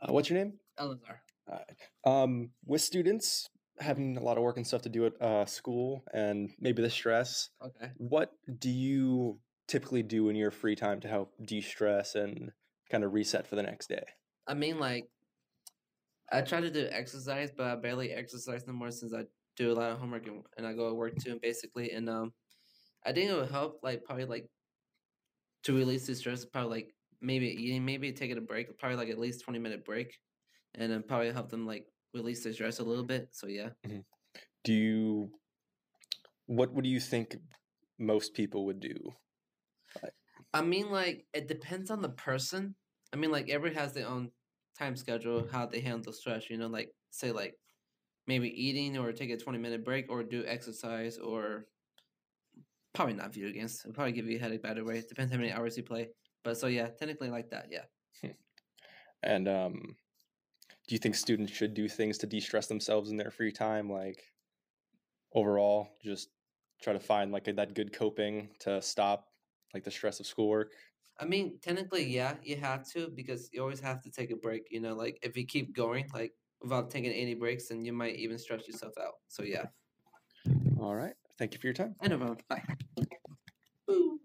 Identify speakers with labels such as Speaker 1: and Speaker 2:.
Speaker 1: What's your name?
Speaker 2: Eleazar.
Speaker 1: With students having a lot of work and stuff to do at school and maybe the stress,
Speaker 2: Okay.
Speaker 1: what do you typically do in your free time to help de-stress and kind of reset for the next day?
Speaker 2: I mean, like, I try to do exercise, but I barely exercise no more since I do a lot of homework and I go to work too, basically. And I think it would help, like, probably like to release the stress. Probably like maybe eating, maybe taking a break, probably like at least 20-minute break, and then probably help them like release the stress a little bit. So yeah.
Speaker 1: Mhm. Do you, what would you think most people would do?
Speaker 2: I mean, like, it depends on the person. I mean, like, everyone has their own time schedule, how they handle stress. Like, say, like, maybe eating or take a 20-minute break or do exercise or probably not video games. It'll probably give you a headache by the way. It depends how many hours you play. But so, yeah, technically like that, yeah.
Speaker 1: And do you think students should do things to de-stress themselves in their free time, like overall, just try to find like that good coping to stop like the stress of schoolwork?
Speaker 2: I mean, technically, yeah, you have to because you always have to take a break. Like, if you keep going, like, without taking any breaks, then you might even stress yourself out. So, yeah.
Speaker 1: All right. Thank you for your time.
Speaker 2: I know, bye. Boo.